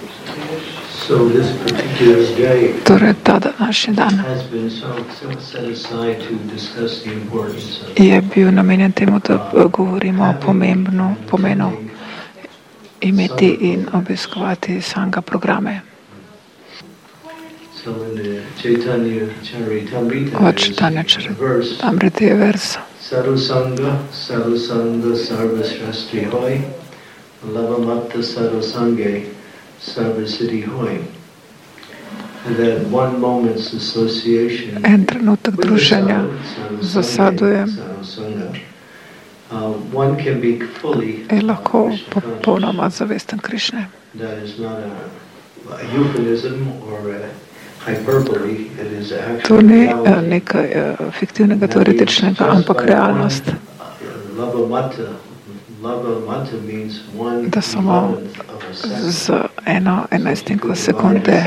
Torej, ta današnji dan je bil namenjen temu, da govorimo o pomenu imeti in obiskovati sanga programe. V Chaitanya Charitamriti je vers: Sadhusanga sarvasrasti hoy, lavamatta sadhusange sarvasiddhi hoy. En trenutek druženja z sadhujem je lahko popolnoma zavesten Krišne. To ni nekaj fiktivnega, teoretičnega, ampak realnost. Da samo z eno enajstinko sekunde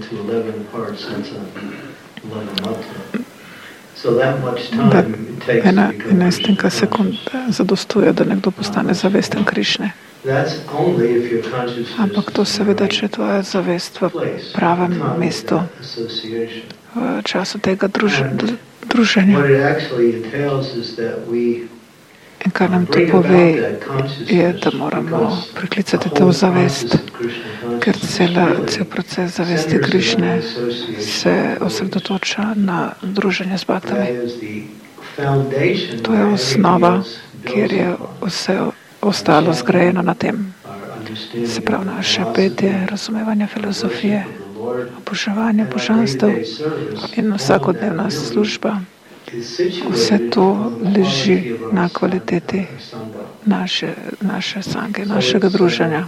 da ena enajstinka sekunde zadostuje, da nekdo postane zavesten Krišne. Ampak to seveda, če je tvoja zavest v pravem mestu, v času tega druženja. In kar nam to pove, je, da moramo priklicati to zavest, ker cel proces zavesti Krišne se osredotoča na druženje z baktami. To je osnova, kjer je vse ostalo zgrajeno na tem. Se pravi, naše petje, razumevanje filozofije, oboževanje božanstev in vsakodnevna služba. Vse to leži na kvaliteti naše sange, našega druženja.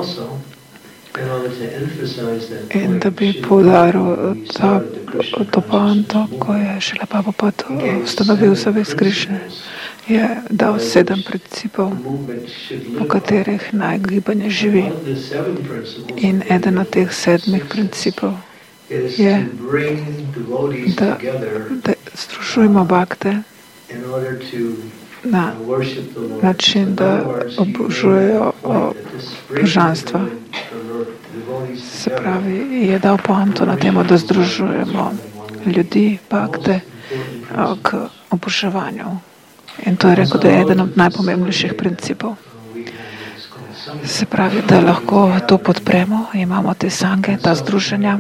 In da bi poudaril to poanto, ko je šele Prabhupada ustanovil zavest Krišne, je dal 7 principov, po katerih naj gibanje živi. In eden od teh 7 principov je, da združujemo bakte na način, da obožujejo božanstva. Se pravi, je dal poanto na temo, da združujemo ljudi, bakte k oboževanju. In to je rekel, da je eden od najpomembnejših principov. Se pravi, da lahko to podpremo, imamo te sange, ta združenja.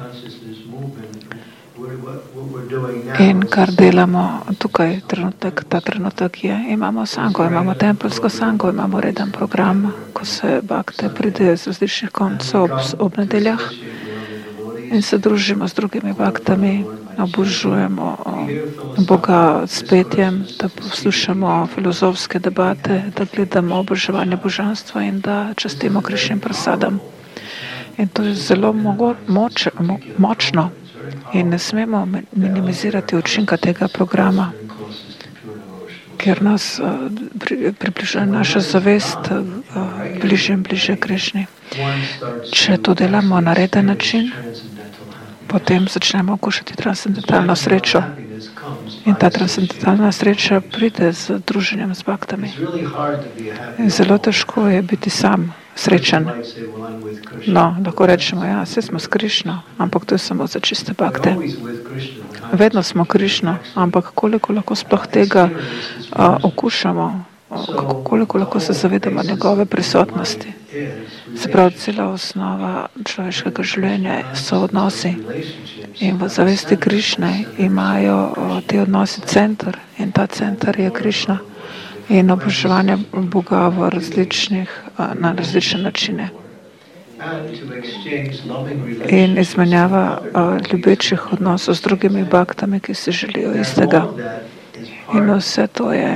In kar delamo tukaj, ta trenutek je, imamo sango, imamo tempelsko sango, imamo reden program, ko se bakte pridejo z različnih koncev ob nedeljah in se družimo z drugimi baktami, obožujemo Boga s petjem, da poslušamo filozofske debate, da gledamo oboževanje božanstva in da častimo Krišnim prasadam. In to je zelo močno. In ne smemo minimizirati učinka tega programa, ker nas približuje naša zavest bliže in bliže Krišni. Če to delamo na reden način, potem začnemo okušati transcendentalno srečo. In ta transcendentalna sreča pride z druženjem z baktami. In zelo težko je biti sam srečen. No, lahko rečemo, ja, vse smo s Krišno, ampak to je samo za čiste bakte. Vedno smo Krišno, ampak koliko lahko sploh tega okušamo, koliko lahko se zavedamo njegove prisotnosti. Se pravi, cela osnova človeškega življenja so odnosi. In v zavesti Krišne imajo te odnosi center in ta center je Krišna in oboževanje Boga na različne načine. In izmenjava ljubečih odnosov z drugimi baktami, ki si želijo istega. In vse to je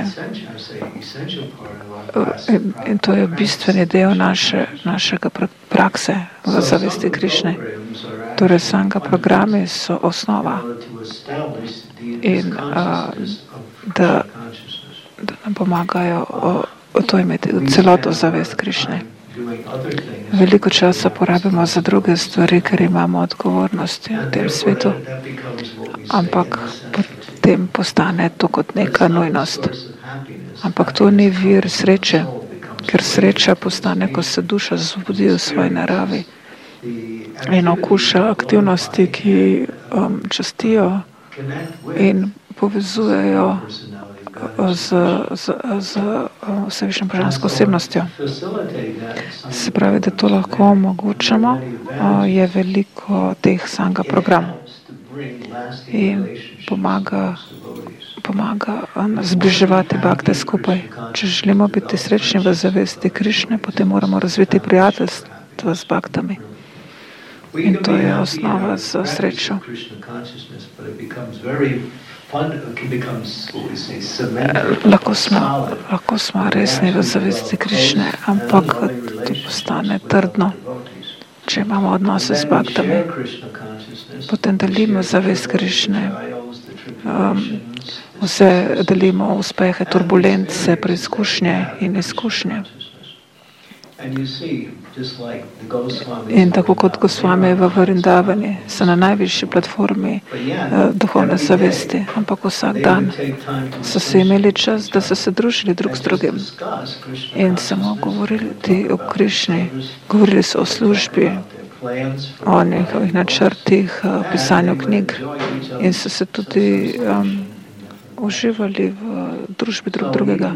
in to je bistveni del našega prakse v zavesti Krišne. Torej, sanga programi so osnova in da nam pomagajo to imeti celoto zavest Krišne. Veliko časa porabimo za druge stvari, ker imamo odgovornosti v tem svetu, ampak potem postane to kot neka nujnost. Ampak to ni vir sreče, ker sreča postane, ko se duša zbudi v svoji naravi in okuša aktivnosti, ki častijo in povezujejo z vsevišnjo božansko osebnostjo. Se pravi, da to lahko omogočamo, je veliko teh sanga programov in pomaga zbliževati bhakte skupaj. Če želimo biti srečni v zavesti Krišne, potem moramo razviti prijateljstvo z bhaktami. In to je osnova za srečo. Lahko smo resni v zavesti Krišne, ampak to postane trdno, če imamo odnose z bhaktami. Potem delimo zavest Krišne, vse delimo uspehe, turbulence, preizkušnje in izkušnje. In tako kot Gosvami v Vrindavani so na najvišji platformi duhovne zavesti, ampak vsak dan so se imeli čas, da so se družili drug s drugim in samo govorili o Krišni, govorili so o službi, o njihovih načrtih, pisanju knjig in so se tudi uživali v družbi drug drugega.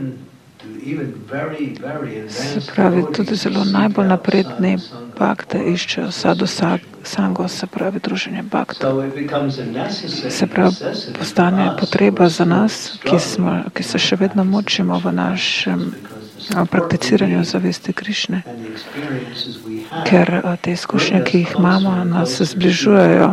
Se pravi, tudi zelo najbolj napredni bhakte iščejo sadhu sango, se pravi druženje bhaktov. Se pravi, postane potreba za nas, ki se še vedno mučimo v našem prakticiranju zavesti Krišne, ker te izkušnje, ki jih imamo, nas zbližujejo,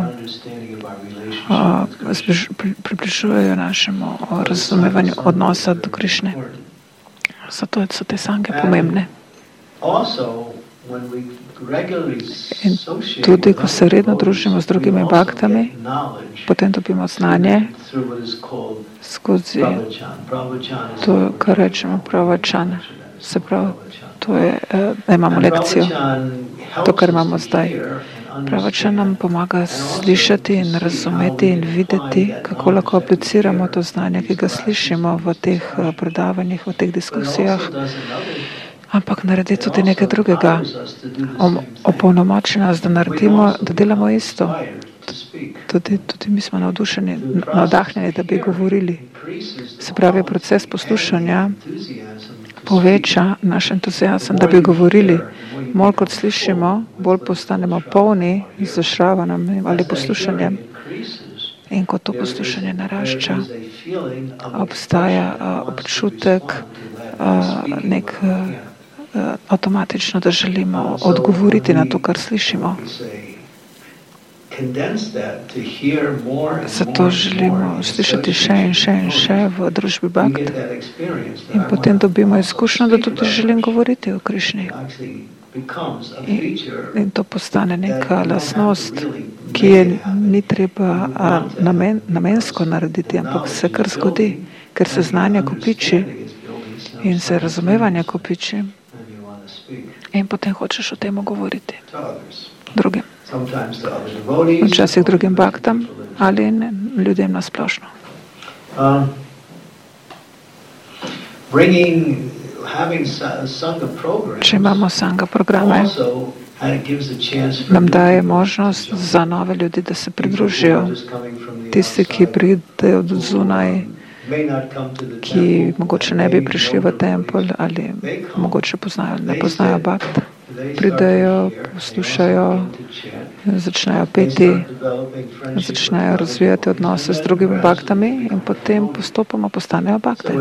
približujejo našemu razumevanju odnosa do Krišne. Zato so te sange pomembne. In tudi, ko se redno družimo z drugimi bhaktami, potem dobimo znanje skozi to, kar rečemo pravachan. Se pravi, to je, da imamo lekcijo, to, kar imamo zdaj. Pravachan nam pomaga slišati in razumeti in videti, kako lahko apliciramo to znanje, ki ga slišimo v teh predavanjih, v teh diskusijah, ampak naredi tudi nekaj drugega. Opolnomoči nas, da delamo isto. Tudi mi smo navdahnjeni, da bi govorili. Se pravi, proces poslušanja poveča naš entuziazem, da bi govorili. Bolj kot slišimo, bolj postanemo polni z šravanjem ali poslušanjem. In ko to poslušanje narašča, obstaja občutek nek avtomatično, da želimo odgovoriti na to, kar slišimo. Zato želimo slišati še in še v družbi bhakt in potem dobimo izkušnjo, da tudi želim govoriti o Krišni. In to postane neka lastnost, ki je ni treba namensko narediti, ampak se kar zgodi, ker se znanje kopiči in se razumevanje kopiči in potem hočeš o tem govoriti drugim. Včasih drugim bhaktam ali ljudem na splošno. Če imamo sanga programe, nam daje možnost za nove ljudi, da se pridružijo. Tisti, ki pridejo od zunaj, ki mogoče ne bi prišli v tempelj ali mogoče ne poznajo bhakt, pridejo, poslušajo, začnejo peti, začnejo razvijati odnose z drugimi bhaktami in potem postopoma postanejo bhakte.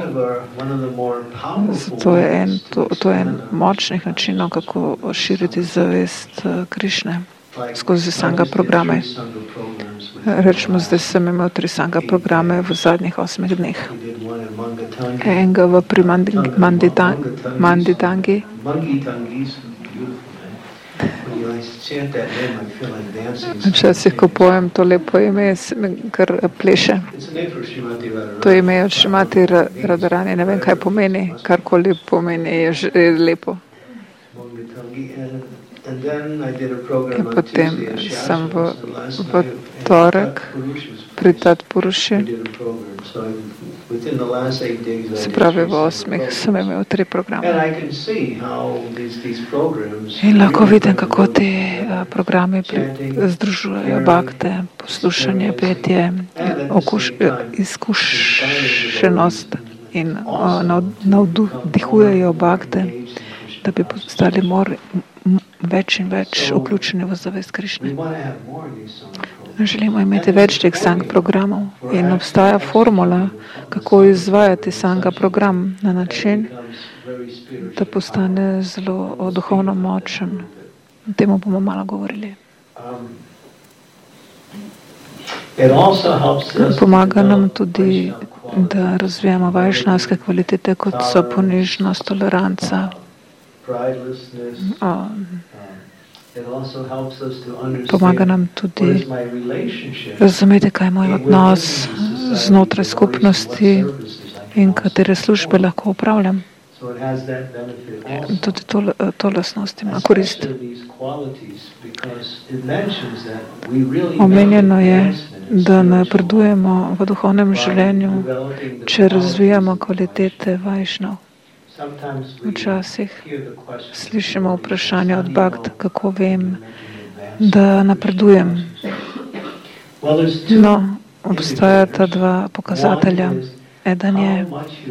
Zato je to en močnih načinov, kako širiti zavest Krišne skozi sanga programe. Rečemo, zdaj sem imel 3 sanga programe v zadnjih 8 dneh. Enega pri Manditangi. Včasih, ko pojem to lepo ime, se mi kar pleše. To ime je od Šrimati Radharani, ne vem, kaj pomeni, karkoli pomeni, je lepo. In potem sem v torek pri Tatpuruši, se pravi v 8 sem imel 3 programe. In lahko vidim, kako ti programi združujejo bhakte, poslušanje, petje, izkušenost in navdihujejo bhakte, da bi postali več in več vključeni v zavest Krišne. Želimo imeti več teh sang programov in obstaja formula, kako izvajati sanga program na način, da postane zelo duhovno močen. O temu bomo malo govorili. Pomaga nam tudi, da razvijamo vajšnavske kvalitete, kot so ponižnost, toleranca, pomaga nam tudi razumeti, kaj je moj odnos znotraj skupnosti in katere službe lahko upravljam. Tudi to lastnost ima korist. Omenjeno je, da napredujemo v duhovnem življenju, če razvijamo kvalitete vajšnav. Včasih slišimo vprašanje od bhakt, kako vem, da napredujem. No, obstajata 2 pokazatelja. Eden je,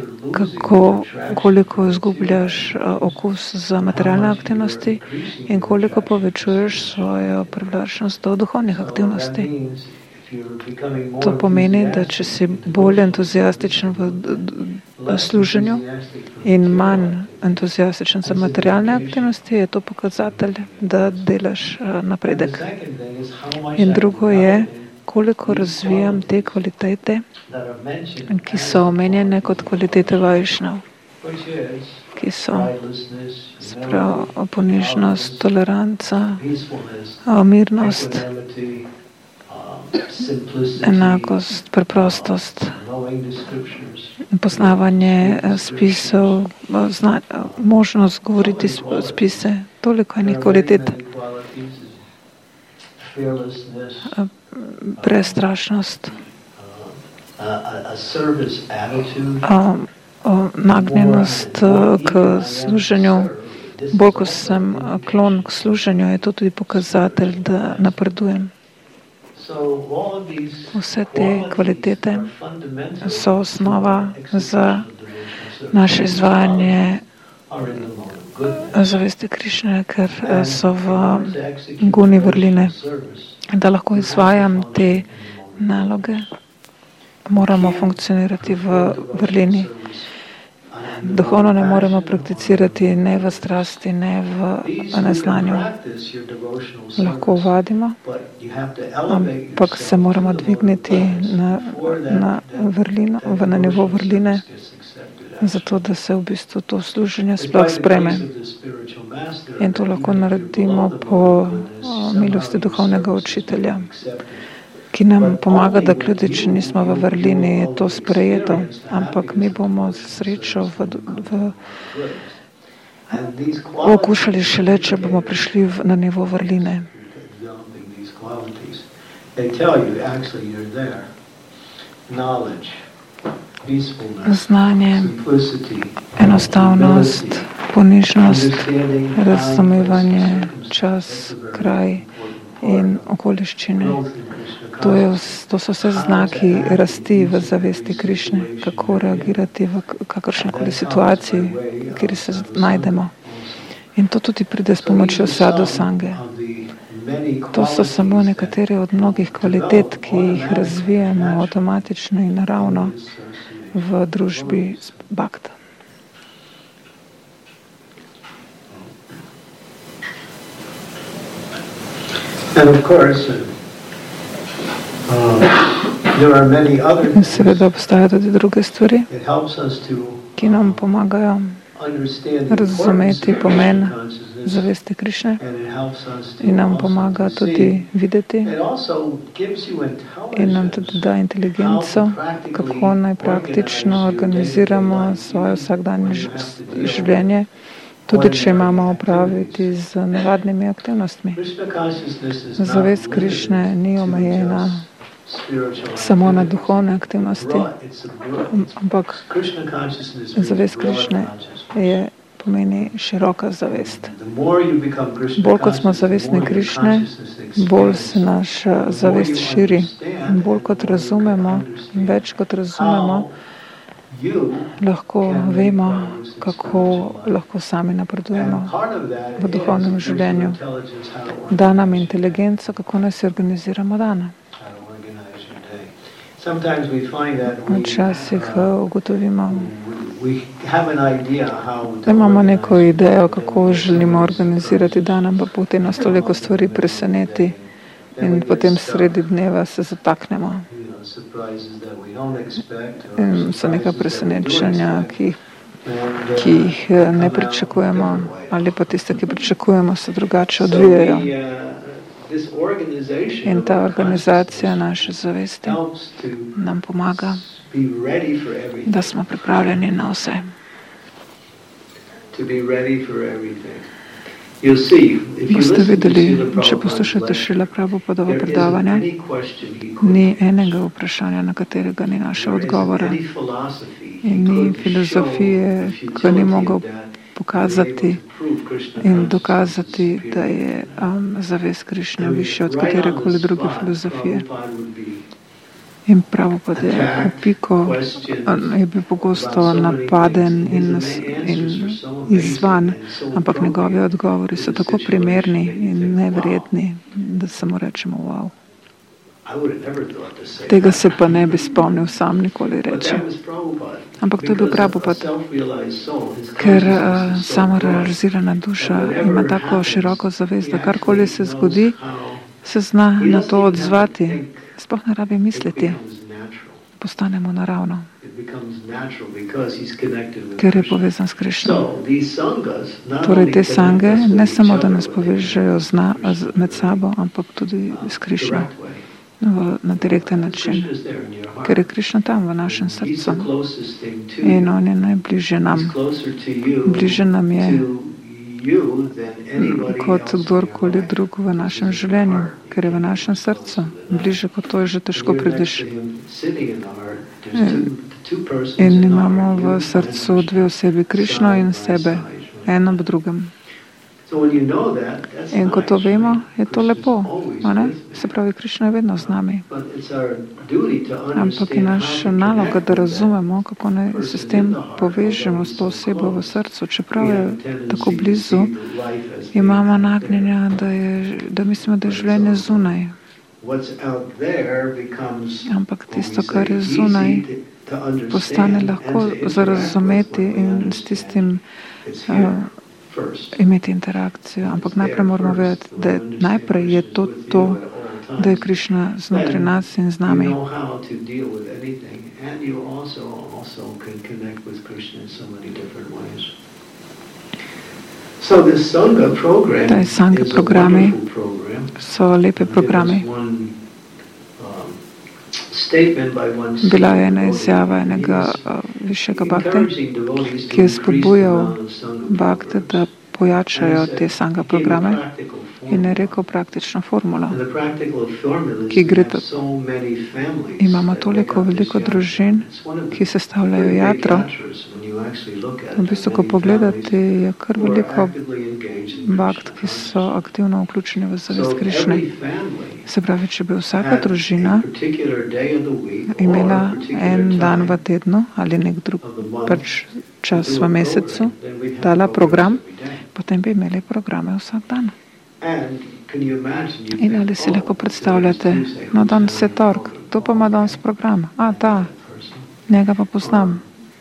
koliko izgubljaš okus za materialne aktivnosti in koliko povečuješ svojo privlačnost do duhovnih aktivnosti. To pomeni, da če si bolj entuzijastičen v služenju in manj entuzijastičen za materialne aktivnosti, je to pokazatelj, da delaš napredek. In drugo je, koliko razvijam te kvalitete, ki so omenjene kot kvalitete vajšnav, ki so ponižnost, toleranca, mirnost, enakost, preprostost, poznavanje spisov, možnost govoriti spise, toliko enih kvalitet, prestrašnost, nagnjenost k služenju. Bolj ko sem klon k služenju, je to tudi pokazatelj, da napredujem. Vse te kvalitete so osnova za naše izvajanje zavesti Krišne, ker so v guni vrline. Da lahko izvajam te naloge, moramo funkcionirati v vrlini. Duhovno ne moremo prakticirati ne v strasti, ne v neznanju. Lahko vadimo, ampak se moramo dvigniti na vrlino, na nivo vrline, zato da se v bistvu to služenje sploh sprejme. In to lahko naredimo po milosti duhovnega učitelja, ki nam pomaga, da tudi, če nismo v vrlini, je to sprejeto, ampak mi bomo srečo okušali šele, če bomo prišli na nivo vrline. Znanje, enostavnost, ponižnost, razumevanje, čas, kraj in okoliščine. To so vse znaki rasti v zavesti Krišne, kako reagirati v kakršnikoli situaciji, kjer se najdemo. In to tudi pride s pomočjo sadhu sange. To so samo nekatere od mnogih kvalitet, ki jih razvijamo avtomatično in naravno v družbi s bhakta. And of course, in seveda obstajajo tudi druge stvari, ki nam pomagajo razumeti pomen zavesti Krišne in nam pomaga tudi videti in nam tudi da inteligenco, kako naj praktično organiziramo svoje vsakdanje življenje. tudi če imamo opraviti z navadnimi aktivnostmi. Zavest Krišne ni omejena samo na duhovne aktivnosti, ampak zavest Krišne pomeni široka zavest. Bolj kot smo zavestni Krišne, bolj se naša zavest širi. In bolj kot razumemo, in več kot razumemo, lahko vemo, kako lahko sami napredujemo v duhovnem življenju. Da nam inteligenco, kako naj se organiziramo dan. Včasih ugotovimo, da imamo neko idejo, kako želimo organizirati dan, ampak potem nas toliko stvari preseneti in potem sredi dneva se zataknemo. In so neka presenečenja, ki jih ne pričakujemo, ali pa tiste, ki pričakujemo, se drugače odvijajo. In ta organizacija naše zavesti nam pomaga, da smo pripravljeni na vse. Boste videli, če poslušate Šrila Prabhupadovo predavanja, ni enega vprašanja, na katerega ni našel odgovora. In ni filozofije, ki ni mogel pokazati in dokazati, da je zavest Krišne višja od katerekoli druge filozofije. In Prabhupada je v piko, je bil pogosto napaden in izzvan, ampak njegovi odgovori so tako primerni in neverjetni, da samo rečemo wow. Tega se pa ne bi spomnil sam nikoli reči. Ampak to je bil Prabhupada, ker samorealizirana duša ima tako široko zavest, da karkoli se zgodi, se zna na to odzvati. Sploh ne rabi misliti, postanemo naravno, ker je povezan s Krišno. Torej te sange ne samo, da nas povežejo med sabo, ampak tudi s Krišno na direkten način, ker je Krišna tam v našem srcu in on je najbližje nam. Bliže nam je kot kdorkoli drug v našem življenju, ker je v našem srcu. Bliže kot to je že težko prideš. In imamo v srcu dve osebi, Krišno in sebe, eno ob drugem. In ko to vemo, je to lepo. Se pravi, Krišna je vedno z nami. Ampak je naša naloga, da razumemo, kako naj se s tem povežemo s to osebo v srcu. Čeprav je tako blizu, imamo nagnjenja, da mislimo, da je življenje zunaj. Ampak tisto, kar je zunaj, postane lahko za razumeti in s tistim imeti interakcijo. Ampak najprej moramo vedeti, da najprej je to, da je Krišna znotraj nas in z nami. Taj Sangha programi so lepe programi. Bila je ena izjava enega višjega bhakte, ki je spodbujal bhakte, da pojačajo te Sangha programe in je rekel praktično formulo, ki gre tako. Imamo toliko veliko družin, ki sestavljajo jatro. V bistvu, ko pogledate, je kar veliko bhakt, ki so aktivno vključeni v zavest Krišne. Se pravi, če bi vsaka družina imela en dan v tednu ali nek drug čas v mesecu, dala program, potem bi imeli programe vsak dan. In ali si lahko predstavljate, no danes je tork, to pa ima danes program. Njega pa poznam.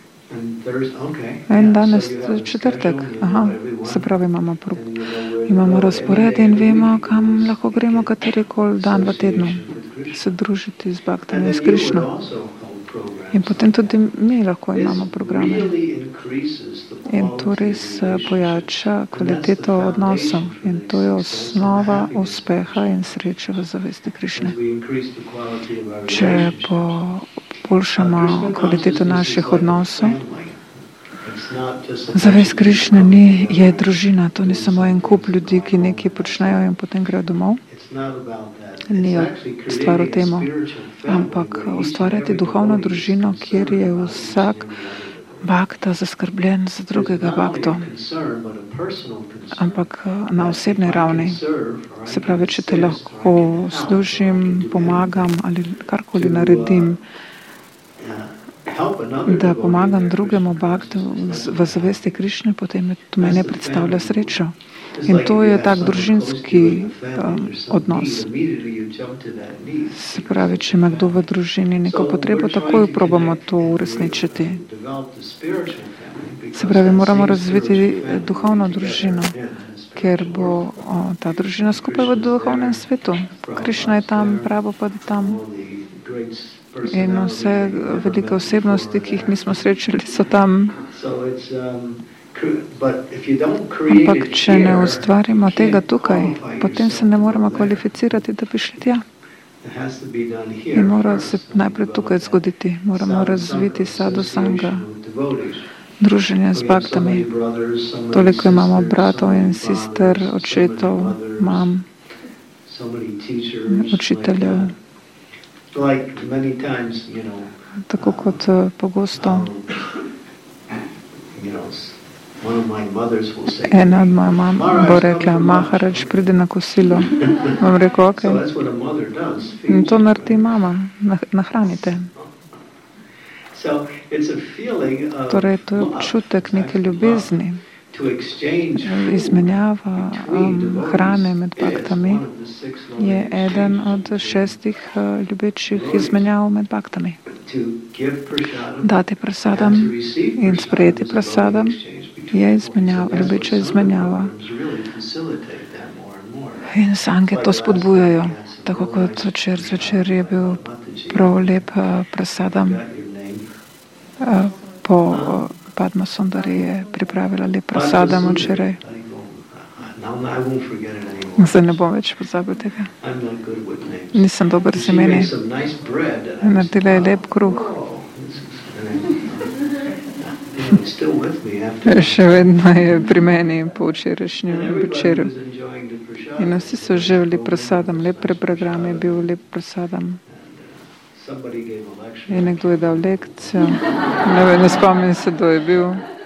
En danes četrtek. Se pravi, imamo razpored in vemo, kam lahko gremo katerikoli dan v tednu. Se družiti z bhaktami in s Krišno. In potem tudi mi lahko imamo programe. In to res pojača kvaliteto odnosov. In to je osnova uspeha in sreče v zavesti Krišne. Če poboljšamo kvaliteto naših odnosov, Zavest Krišne je družina, to ni samo en kup ljudi, ki nekaj počnejo in potem grejo domov. Ni stvar o tem, ampak ustvarjati duhovno družino, kjer je vsak bhakta zaskrbljen za drugega bhakto, ampak na osebni ravni. Se pravi, če te lahko služim, pomagam ali karkoli naredim, da pomagam drugemu bhaktu v zavesti Krišne, potem to meni predstavlja srečo. In to je tak družinski odnos. Se pravi, če ima kdo v družini neko potrebo, takoj probamo to uresničiti. Se pravi, moramo razviti duhovno družino, ker bo ta družina skupaj v duhovnem svetu. Krišna je tam, Prabhupada je tam. In vse velike osebnosti, ki jih nismo srečali, so tam. Ampak če ne ustvarimo tega tukaj, potem se ne moramo kvalificirati, da bi šli tja. In mora se najprej tukaj zgoditi. Moramo razviti sadhu sanga, druženje z bhaktami. Toliko imamo bratov in sester, očetov, mam, učiteljev. Tako kot pogosto ena od moja mama bo rekla, Maharaj, pridi na kosilo. Vam rekel, ok. In to naredi mama, nahranite. Torej, to je občutek neke ljubezni. Izmenjava hrane med bhaktami je eden od 6 ljubečih izmenjav med bhaktami. Dati prasadam in sprejeti prasadam je ljubeča izmenjava. In sange to spodbujajo. Tako kot včeraj zvečer je bil prav lep prasadam. Po Padma Sundari je pripravila lep prasadam včeraj. Zdaj ne bom več pozabil tega. Nisem dober z imeni. Naredila je lep kruh. Še vedno je pri meni po včerajšnjem večeru. In vsi so živeli prasadam. Lep program je bil, lep prasadam. In nekdo je dal lekcijo. Ne spomnim se, kdo je bil.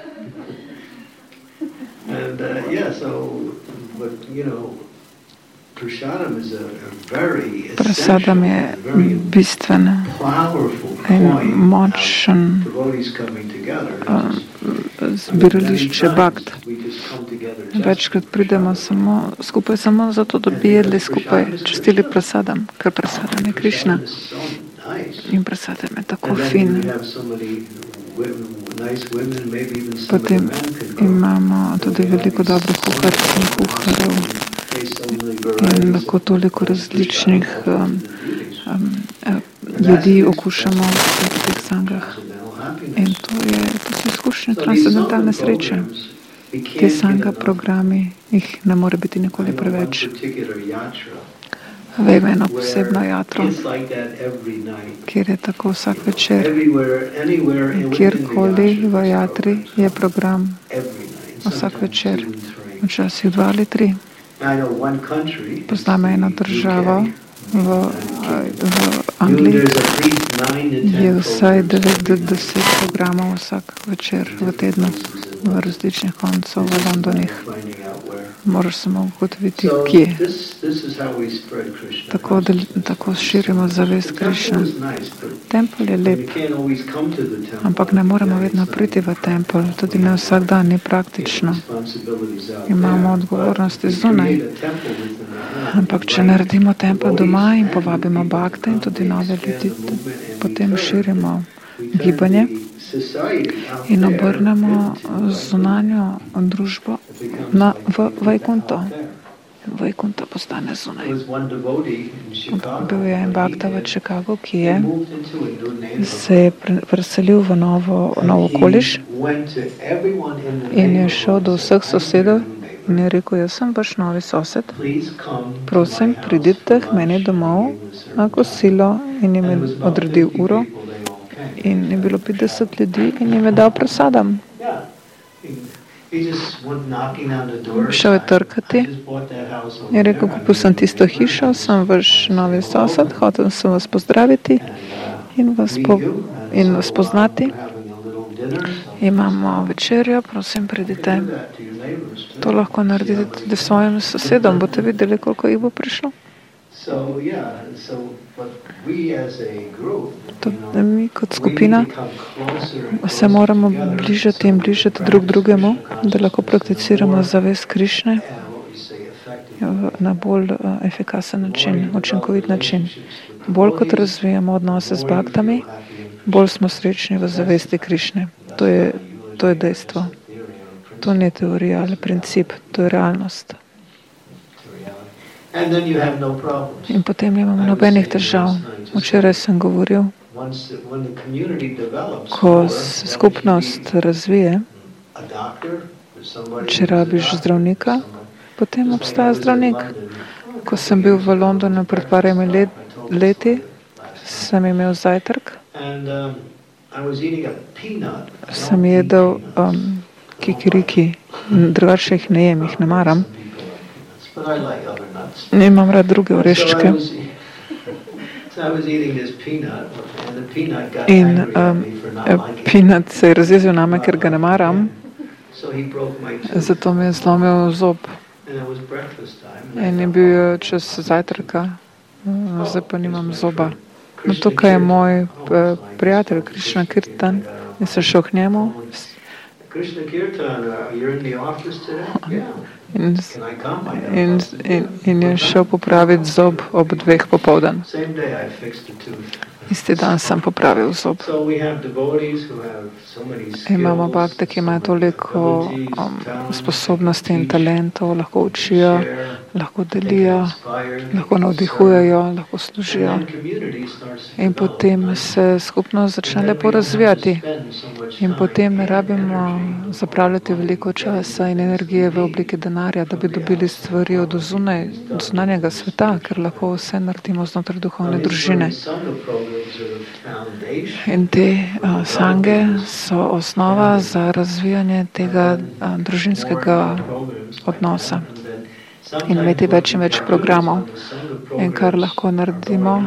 Prasadam je bistven in močen zbirališče bhakt. Večkrat pridemo skupaj samo zato, da bi jedli skupaj, častili prasadam, ker prasadam je Krišna. In prasadam je tako fin. Potem imamo tudi veliko dobrih kuharic in kuharjev. In lahko toliko različnih jedi okušamo v teh sangah. In to so izkušnje transcendentalne sreče. Te sanga programi, jih ne more biti nikoli preveč. Vem eno posebno jatro, kjer je tako vsak večer. Kjerkoli v jatri je program vsak večer, včasih 2 ali 3. Poznam eno državo v Angliji, je vsaj 9 do 10 programov vsak večer v tednu v različnih koncov v Londonih. Moraš samo ugotoviti, kje. Tako širimo zavest Krišne. Tempel je lep, ampak ne moremo vedno priti v tempel, tudi ne vsak dan, ni praktično. Imamo odgovornosti zunaj. Ampak če naredimo tempel doma in povabimo bhakte in tudi nove ljudi, potem širimo gibanje in obrnemo zunanjo družbo v Vajkunto. Vajkunta postane zunaj. Bil je en bhakta v Chicagu, ki se je preselil v novo okoliš in je šel do vseh sosedov in je rekel, jaz sem vaš novi sosed, prosim, pridite k meni domov na kosilo, in jim je odredil uro in je bilo 50 ljudi in jim je dal prasadam. Šel je trkati. Je rekel, kupil sem tisto hišo, sem vaš novi sosed, hotel sem vas pozdraviti in vas poznati. Imamo večerjo, prosim, pridite. To lahko naredite tudi svojim sosedom, boste videli, koliko jih bo prišlo. Mi kot skupina se moramo bližati in bližati drug drugemu, da lahko prakticiramo zavest Krišne na bolj efikasen način, učinkovit način. Bolj kot razvijamo odnose z baktami, bolj smo srečni v zavesti Krišne. To je dejstvo. To ni teorija ali princip, to je realnost. In potem nimamo nobenih težav. Včeraj sem govoril, ko se skupnost razvije, če rabiš zdravnika, potem obstaja zdravnik. Ko sem bil v Londonu pred parimi leti, sem imel zajtrk, sem jedel kikiriki, drugače jih ne jem, jih ne maram. Imam rad druge oreščke. In peanut se je razjezil name, ker ga ne maram, zato mi je zlomil zob. In je bil čez zajtrka, zdaj pa nimam zoba. No, tukaj je moj prijatelj Krishna Kirtan in sem šel k njemu. In je šel popraviti zob ob 2 popoldan. Isti dan sem popravil zob. Imamo bakte, ki imajo toliko sposobnosti in talentov, lahko učijo, lahko delijo, lahko navdihujejo, lahko služijo. In potem se skupnost začne lepo razvijati. In potem ne rabimo zapravljati veliko časa in energije v obliki denarja, da bi dobili stvari od zunanjega sveta, ker lahko vse naredimo znotraj duhovne družine. In te sange so osnova za razvijanje tega družinskega odnosa in imeti več in več programov. In kar lahko naredimo,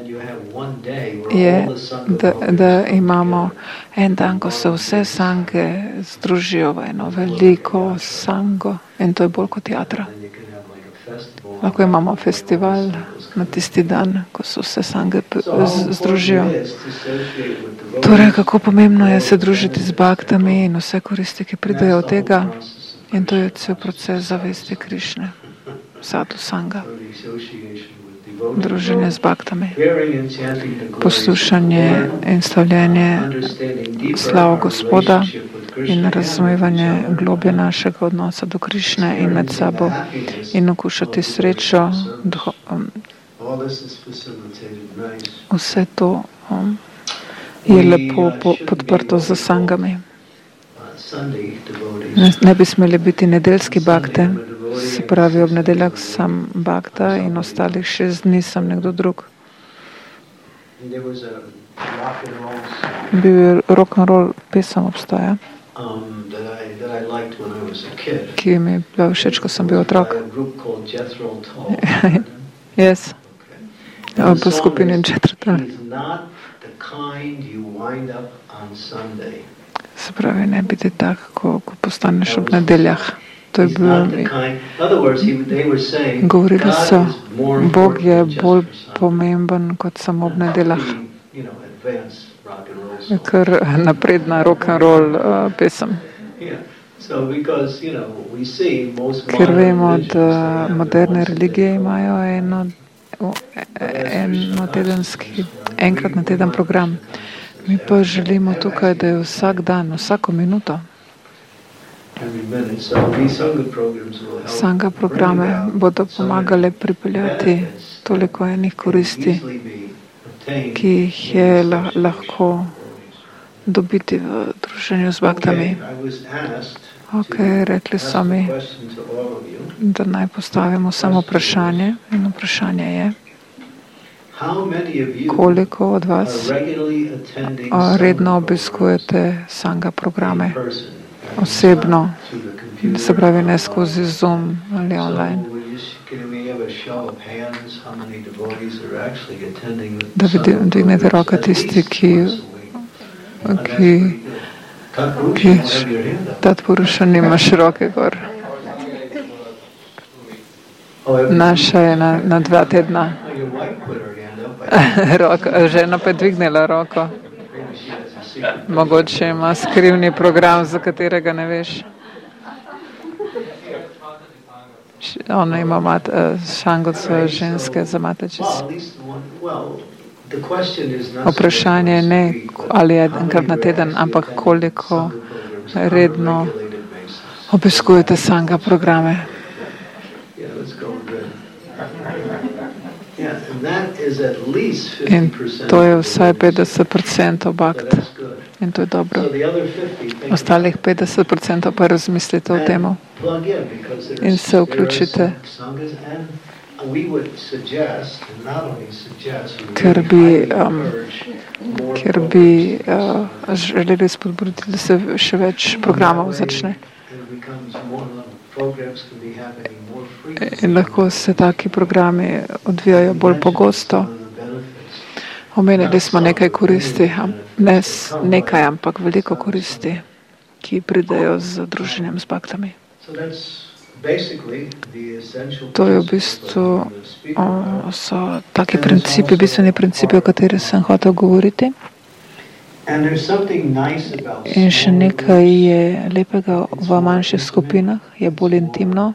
je, da imamo en dan, ko se vse sange združijo v eno veliko sango in to je bolj kot teatra. Lahko imamo festival na tisti dan, ko se vse sange združijo. Torej, kako pomembno je se družiti z baktami in vse koristi, ki pridejo od tega. In to je cel proces zavesti Krišne, sadhu sanga. Druženje z baktami, poslušanje in slavljenje slav Gospoda in razumevanje globje našega odnosa do Krišne in med sabo in okušati srečo. Vse to je lepo podprto z sangami. Ne bi smeli biti nedeljski bakte, se pravi ob nedeljah sem bakta in ostalih 6 dni sem nekdo drug. Bil je rock'n'roll pesem obstaja, ki mi je bila všeč, ko sem bil otrok. Yes. Po skupini Jethro Tull. Se pravi, ne biti tak, ko postaneš ob nedeljah. To je bilo, govorili so, Bog je bolj pomemben kot samo ob nedeljah. Kar napredna rock'n'roll pesem. Ker vemo, da moderne religije imajo enkrat na teden program. Mi pa želimo tukaj, da je vsak dan, vsako minuto. Sanga programe bodo pomagali pripeljati toliko enih koristi, ki jih je lahko dobiti v druženju z baktami. Ok, rekli so mi, da naj postavimo samo vprašanje in vprašanje je, koliko od vas redno obiskujete sanga programe osebno, se pravi ne skozi Zoom ali online. Da dvignete roke tisti, ki Tat Puruša nimaš roke gor. Naša je na 2 tedna. Žena pa je dvignila roko. Mogoče ima skrivni program, za katerega ne veš. Ona ima šango svoje ženske za Matačic. Vprašanje je ne, ali je enkrat na teden, ampak koliko redno obiskujete sanga programe. In to je vsaj 50% bakt. In to je dobro. Ostalih 50% pa razmislite o tem. In se vključite. Ker bi želeli spodbuditi, da se še več programov začne. In lahko se taki programi odvijajo bolj pogosto. Omenili smo nekaj koristi, ne nekaj, ampak veliko koristi, ki pridejo z druženjem z baktami. To je v bistvu so taki principi, bistveni principi, o katerih sem hotel govoriti. In še nekaj je lepega v manjših skupinah, je bolj intimno.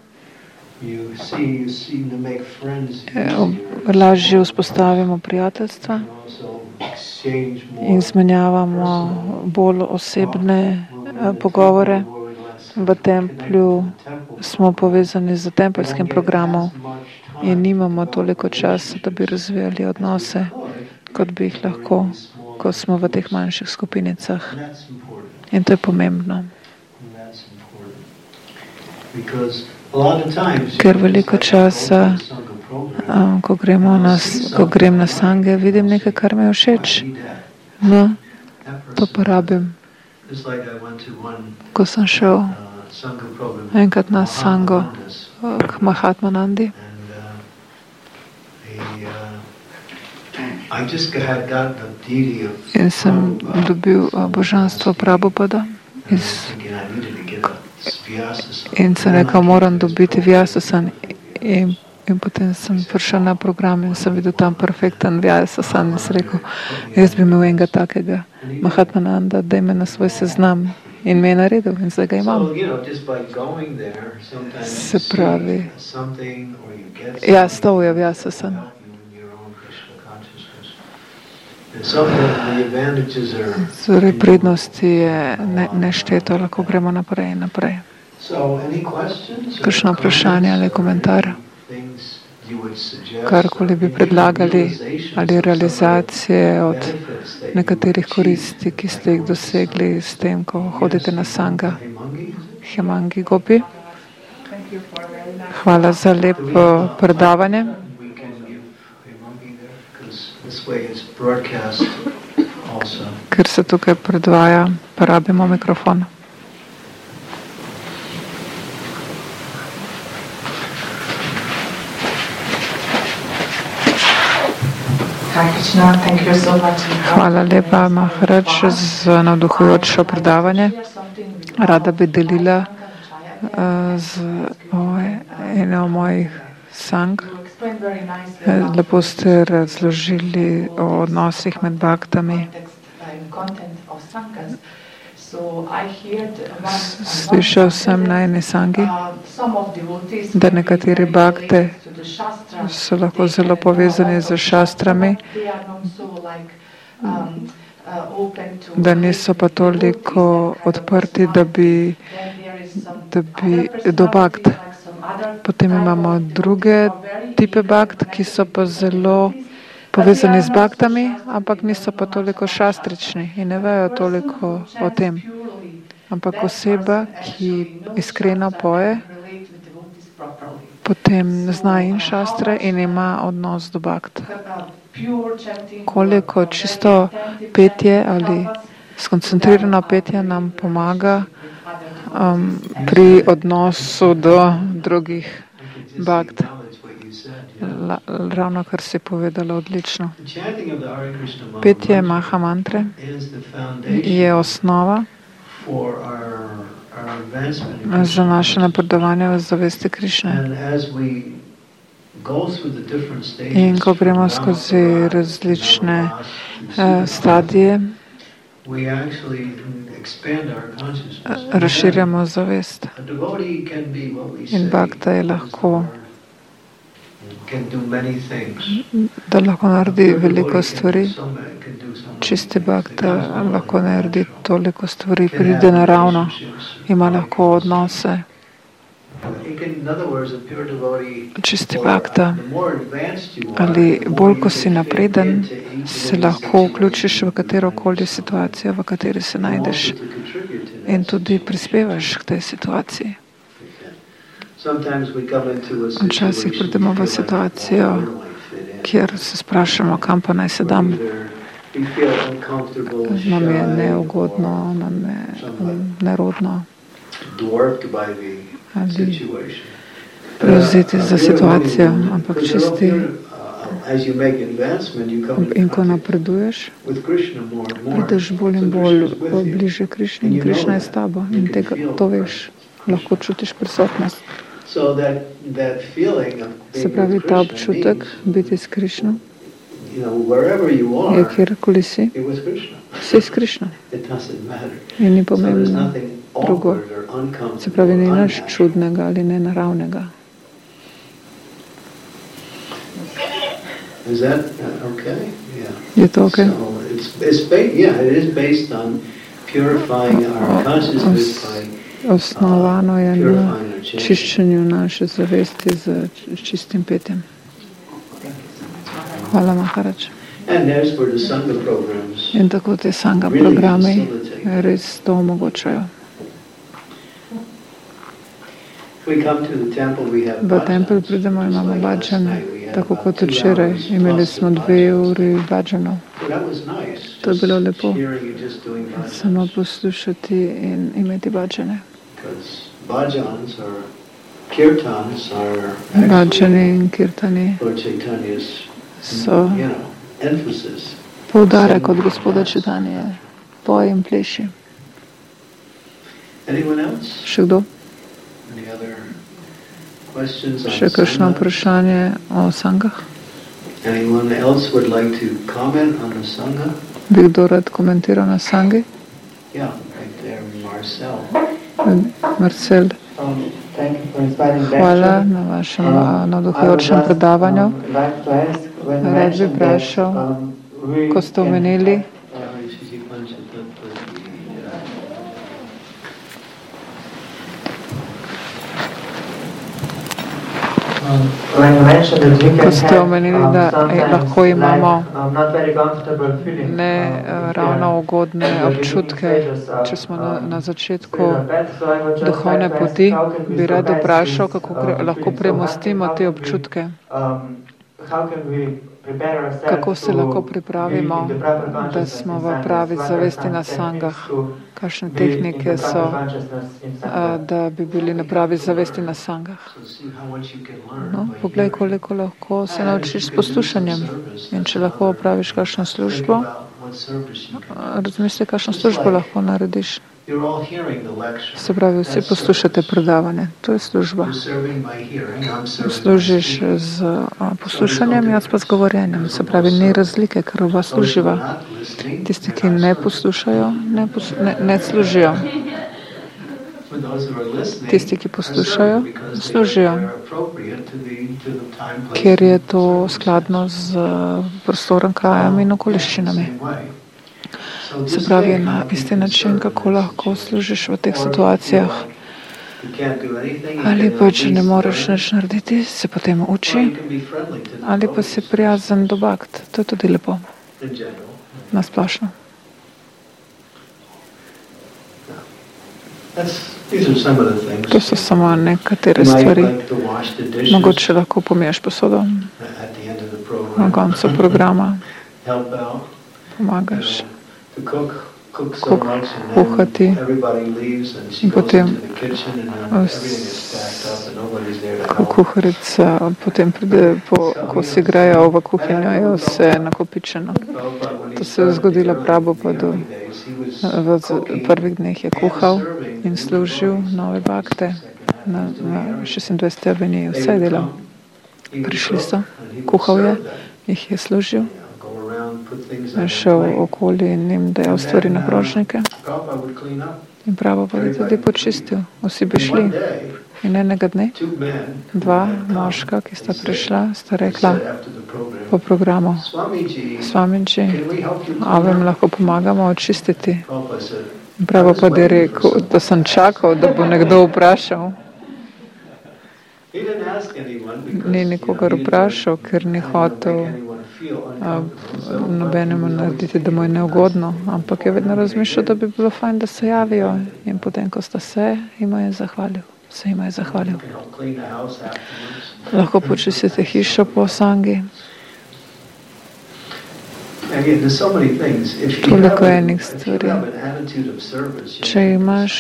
Lažje vzpostavimo prijateljstva in izmenjavamo bolj osebne pogovore. V templju smo povezani z tempeljskim programom in nimamo toliko časa, da bi razvijali odnose, kot bi jih lahko, ko smo v teh manjših skupinicah. In to je pomembno. Ker veliko časa, ko grem na sange, vidim nekaj, kar mi je všeč. No, to pa rabim. Ko sem šel enkrat na sango k Mahatmanandi, in sem dobil božanstvo Prabhupada in sem rekel, moram dobiti Vyasasan. In potem sem prišel na program in sem videl tam perfekten Vyasasan in sem rekel, jaz bi imel enega takega Mahatmananda, daj me na svoj seznam. In me je naredil in zdaj ga imam. Se pravi, to je Vyasasan. Torej, prednosti je nešteto, lahko gremo naprej in naprej. Kakšno vprašanje ali komentar? Karkoli bi predlagali ali realizacije od nekaterih koristi, ki ste jih dosegli s tem, ko hodite na sanga. Hemangi Gopi. Hvala za lepo predavanje. Ker se tukaj predvaja, pa rabimo mikrofon. Hvala lepa, Maharaj, za navduhujoče predavanje. Rada bi delila z eno mojih sang. Lepo ste razložili o odnosih med baktami. Slišal sem na eni sangi, da nekateri bakte so lahko zelo povezani z šastrami, da niso pa toliko odprti, da bi do bakt. Potem imamo druge tipe bakt, ki so pa zelo povezani z baktami, ampak niso pa toliko šastrični in ne vejo toliko o tem. Ampak oseba, ki iskreno poje, potem zna in šastre in ima odnos do bakt. Koliko čisto petje ali skoncentrirano petje nam pomaga pri odnosu do drugih bhakt. Ravno kar si povedala odlično. Petje Mahamantre je osnova za naše napredovanje v zavesti Krišne. In ko gremo skozi različne stadije, razširjamo zavest. In bhakta je lahko, da lahko naredi veliko stvari. Čisti bhakta lahko naredi toliko stvari, pride naravno, ima lahko odnose. Čisti bhakta, ali bolj ko si napreden, se lahko vključiš v katerokoli situacijo, v kateri se najdeš in tudi prispevaš k tej situaciji. Včasih pridemo v situacijo, kjer se sprašamo, kam pa naj se dam. Nam je neugodno, nam je nerodno. Ali prevzeti za situacijo, ampak čisti. In ko napreduješ, prideš bolj in bolj bliže Krišni in Krišna je s tabo in to veš, lahko čutiš prisotnost. Se pravi, ta občutek biti s Krišno je kjerkoli si s Krišno. In ni pomembno drugo. Se pravi, ni nič čudnega ali nenaravnega. Je to ok? Osnovano je na čiščenju naše zavesti z čistim petjem. Hvala, Maharač. In tako te sanga programi res to omogočajo. V tempel pridemo, imamo bhađane, tako kot včeraj. Imeli smo 2 uri bhađanov. To je bilo lepo. Samo poslušati in imeti bhađane. Bhađani in kirtani so poudarek od gospoda Čitanje. Poj in pleši. Še kdo? Še kakšno vprašanje o sangah? Bi kdo rad komentiral na sangi? Marcel. Hvala na vašem navduhujočem predavanju. Rad bi vprašal, ko ste omenili, ko ste omenili, da lahko imamo ne ravno ugodne občutke, če smo na začetku duhovne poti, bi rad vprašal, kako lahko premostimo te občutke. Kako se lahko pripravimo, da smo v pravi zavesti na sangah? Kakšne tehnike so, da bi bili na pravi zavesti na sangah? No, poglej, koliko lahko se naučiš s poslušanjem. In če lahko opraviš kakšno službo, razmisli, kakšno službo lahko narediš. Se pravi, vsi poslušate predavanje. To je služba. Služiš z poslušanjem, jaz pa z govorjenjem. Se pravi, ni razlike, ker oba služiva. Tisti, ki ne poslušajo, ne služijo. Tisti, ki poslušajo, služijo. Ker je to skladno z prostorom, krajem in okoliščinami. Se pravi, na isti način, kako lahko služiš v teh situacijah. Ali pa, če ne moreš nič narediti, se potem uči, ali pa si prijazen do bhakt. To je tudi lepo. Nasplošno. To so samo nekatere stvari. Mogoče lahko pomiješ posodo na koncu programa. Pomagaš kuhati in potem kuharica potem pride, ko si grejo v kuhinjo, je vse nakopičeno. To se je zgodilo Prabhupadu. V prvih dneh je kuhal in služil nove bakte na 26. aveniji. Vse je delal. Prišli so, kuhal je, jih je služil, šel okoli in jim dajal stvari na krožnike. In Prabhupada je tudi počistil. Vsi bi šli. In enega dne, dva moška, ki sta prišla, sta rekla po programu: Swamiji, a vam lahko pomagamo očistiti? In Prabhupada je rekel, da sem čakal, da bo nekdo vprašal. Ni nikogar vprašal, ker ni hotel nobenemu narediti, da mu je neugodno, ampak je vedno razmišljal, da bi bilo fajn, da se javijo. In potem, ko sta se jima je zahvalil. Lahko počistite hišo po sangi. Toliko enih stvari. Če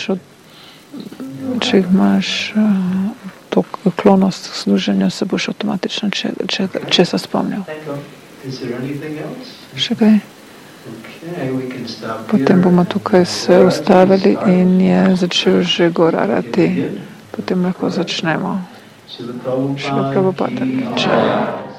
imaš to klonost služenja, se boš avtomatično česa spomnil. Še kaj? Potem bomo tukaj se ustavili in je začel že gorarati. Potem lahko začnemo. Šrila Prabhupada.